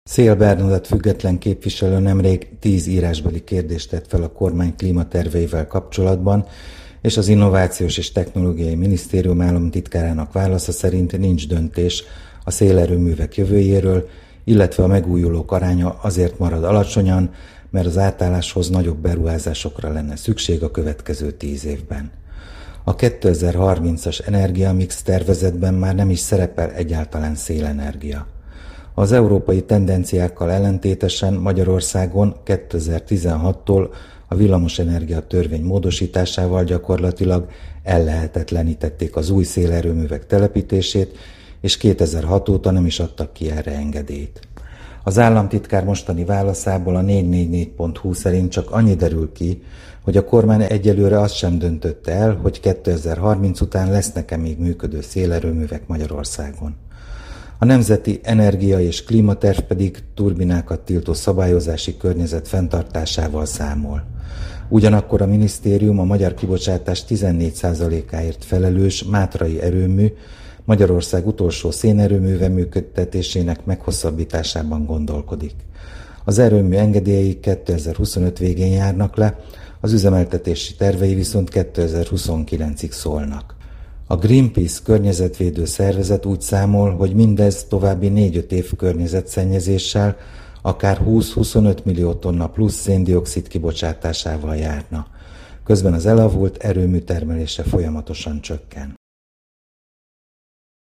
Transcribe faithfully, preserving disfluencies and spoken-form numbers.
Széll Bernadett független képviselő nemrég tíz írásbeli kérdést tett fel a kormány klímaterveivel kapcsolatban, és az Innovációs és Technológiai Minisztérium államtitkárának válasza szerint nincs döntés a szélerőművek jövőjéről, illetve a megújulók aránya azért marad alacsonyan, mert az átálláshoz nagyobb beruházásokra lenne szükség a következő tíz évben. A kétezer-harmincas energiamix tervezetben már nem is szerepel egyáltalán szélenergia. Az európai tendenciákkal ellentétesen Magyarországon kétezer-tizenhattól a villamosenergia törvény módosításával gyakorlatilag ellehetetlenítették az új szélerőművek telepítését, és kétezer-hat óta nem is adtak ki erre engedélyt. Az államtitkár mostani válaszából a négy négy négy pont hu szerint csak annyi derül ki, hogy a kormány egyelőre azt sem döntötte el, hogy kétezer-harminc után lesznek-e még működő szélerőművek Magyarországon. A Nemzeti Energia és Klímaterv pedig turbinákat tiltó szabályozási környezet fenntartásával számol. Ugyanakkor a minisztérium a magyar kibocsátás tizennégy százalékáért felelős Mátrai erőmű, Magyarország utolsó szénerőműve működtetésének meghosszabbításában gondolkodik. Az erőmű engedélyei kétezer-huszonöt végén járnak le, az üzemeltetési tervei viszont kétezer-huszonkilencig szólnak. A Greenpeace környezetvédő szervezet úgy számol, hogy mindez további négy-öt év környezetszennyezéssel, akár húsz-huszonöt millió tonna plusz szén-dioxid kibocsátásával járna. Közben az elavult erőmű termelése folyamatosan csökken.